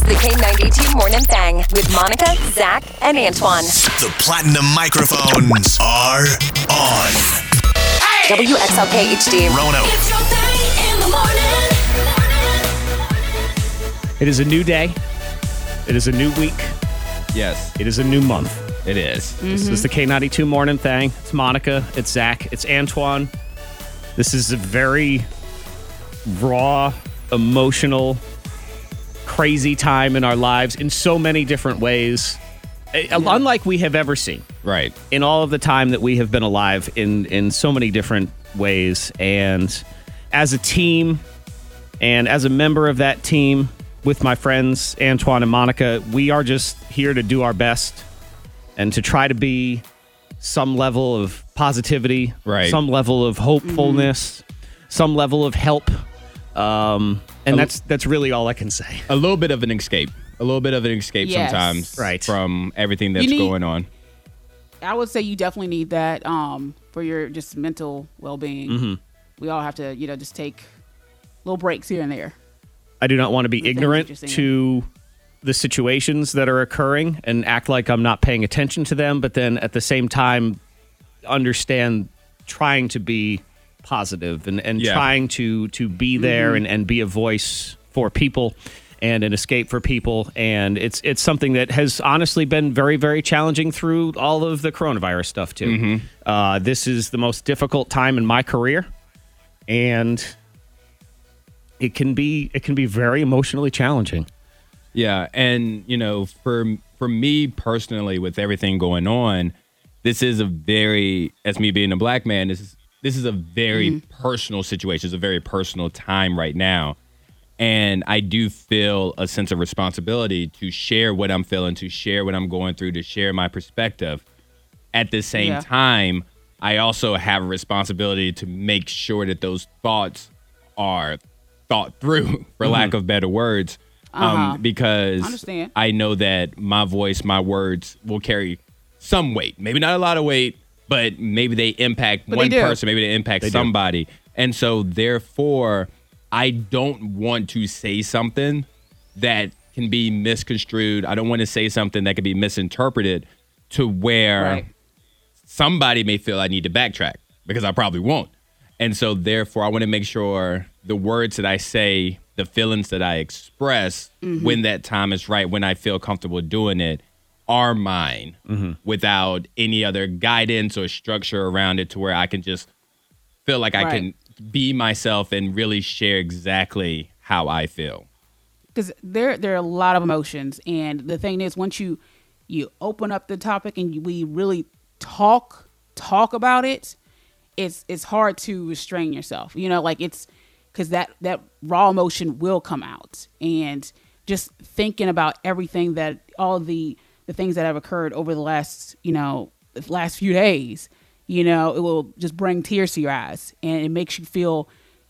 the K92 Morning Thang with Monica, Zach, and Antoine. The platinum microphones are on. Hey! WXLK HD. Rono. It's your thing in the morning. It is a new day. It is a new week. Yes, It is a new month. it is. This is the K92 Morning Thing. It's Monica. It's Zach. It's Antoine. This is a very raw, emotional, crazy time in our lives in so many different ways, unlike we have ever seen. Right. In all of the time that we have been alive in so many different ways. And as a team and as a member of that team with my friends, Antoine and Monica, we are just here to do our best and to try to be some level of positivity, Right. some level of hopefulness, some level of help. And that's really all I can say. A little bit of an escape. Yes. Sometimes. Right. From everything that's You need- going on. I would say you definitely need that for your just mental well-being. Mm-hmm. We all have to, just take little breaks here and there. I do not want to be things that ignorant you're seeing. to the situations that are occurring and act like I'm not paying attention to them, but then at the same time understand trying to be positive and Yeah. trying to be there and be a voice for people and an escape for people. And it's something that has honestly been very, very challenging through all of the coronavirus stuff too. This is the most difficult time in my career, and it can be very emotionally challenging. Yeah, and for me personally, with everything going on, this is as me being a black man, this is a very personal situation. It's a very personal time right now, and I do feel a sense of responsibility to share what I'm feeling, to share what I'm going through, to share my perspective. At the same time, I also have a responsibility to make sure that those thoughts are thought through, for lack of better words. Because Understand. I know that my voice, my words will carry some weight. Maybe not a lot of weight, but maybe they impact But one they do. person. Maybe they impact somebody. And so therefore, I don't want to say something that can be misconstrued. I don't want to say something that can be misinterpreted to where Right. somebody may feel I need to backtrack, because I probably won't. And so therefore, I want to make sure the words that I say, the feelings that I express when that time is right, when I feel comfortable doing it, are mine without any other guidance or structure around it, to where I can just feel like I can be myself and really share exactly how I feel. Because there are a lot of emotions, and the thing is, once you open up the topic and we really talk about it, it's hard to restrain yourself. It's because that raw emotion will come out, and just thinking about everything that all the things that have occurred over the last few days, it will just bring tears to your eyes, and it makes you feel,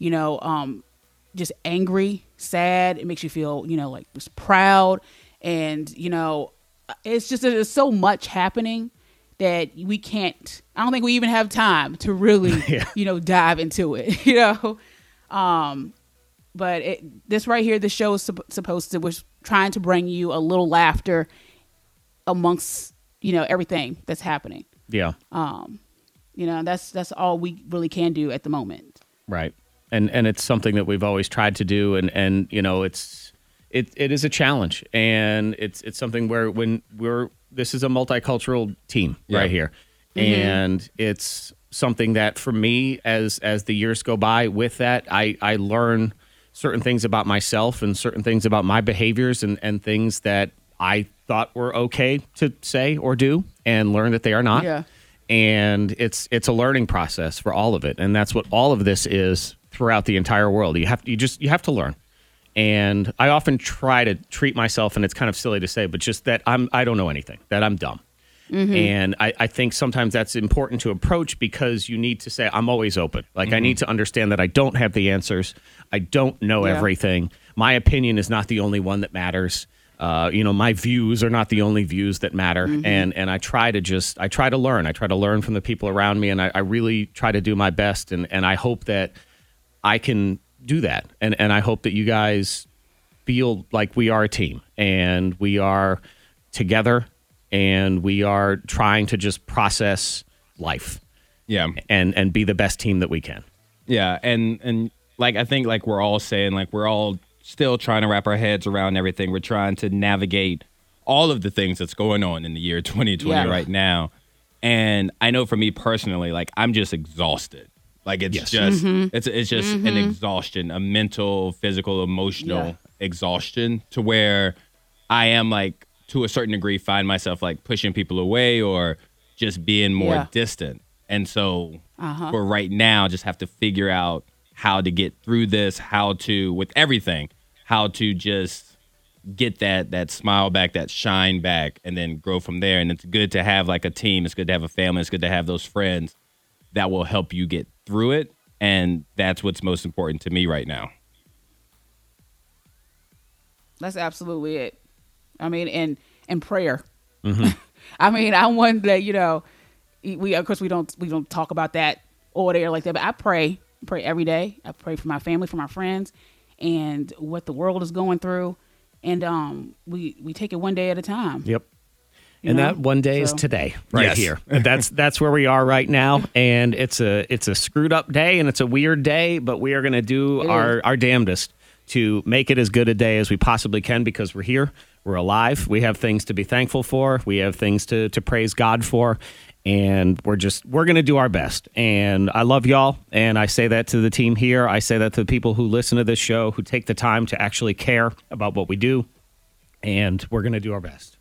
just angry, sad. It makes you feel, like just proud, and it's just there's so much happening that we can't. I don't think we even have time to really, dive into it, But this right here, the show is supposed to was trying to bring you a little laughter amongst everything that's happening. Yeah. That's all we really can do at the moment. Right. And it's something that we've always tried to do, and it is a challenge, and it's something where this is a multicultural team right here. And it's something that for me, as the years go by with that, I learn certain things about myself and certain things about my behaviors and things that I thought were okay to say or do, and learn that they are not. Yeah. And it's a learning process for all of it. And that's what all of this is throughout the entire world. You have to learn. And I often try to treat myself, and it's kind of silly to say, but just that I don't know anything, that I'm dumb. And I think sometimes that's important to approach, because you need to say, I'm always open. Like, I need to understand that I don't have the answers. I don't know everything. My opinion is not the only one that matters. My views are not the only views that matter. And I try to learn. I try to learn from the people around me, and I really try to do my best. And I hope that I can do that. And I hope that you guys feel like we are a team and we are together and we are trying to just process life. Yeah. And be the best team that we can. Yeah, and like I think like we're all saying, like we're all still trying to wrap our heads around everything. We're trying to navigate all of the things that's going on in the year 2020 right now. And I know for me personally, like I'm just exhausted. Like it's just it's just an exhaustion, a mental, physical, emotional exhaustion to where I am like to a certain degree find myself like pushing people away or just being more distant. And so for right now, just have to figure out how to get through this, how to, with everything, how to just get that smile back, that shine back, and then grow from there. And it's good to have like a team. It's good to have a family. It's good to have those friends that will help you get through it. And that's what's most important to me right now. That's absolutely it. I mean, and prayer. I mean, I want that, you know, we of course we don't talk about that all day like that, but I pray every day. I pray for my family, for my friends, and what the world is going through, and we take it one day at a time. Yep. And that one day is today, right here. And that's where we are right now. And it's a screwed up day and it's a weird day, but we are going to do our damnedest to make it as good a day as we possibly can because we're here. We're alive. We have things to be thankful for. We have things to praise God for. And we're going to do our best. And I love y'all. And I say that to the team here. I say that to the people who listen to this show, who take the time to actually care about what we do. And we're going to do our best.